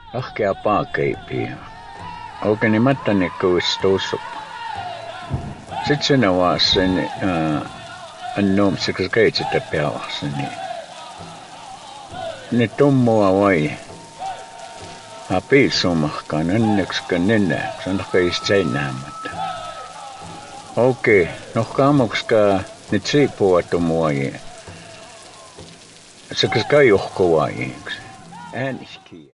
Lahkea paakeipi. Oikein niin mättänikö istuusup. Sitten sinä vaan sen annoomseksi keitsitä peavassa niin. Ne tummua vai. Piisumahkaan enneksikö nenä. Se on keistä seinäämättä. Okei. Nohkaamukskaa nyt siipua tumuai. Se kai johko vai. Ääniski.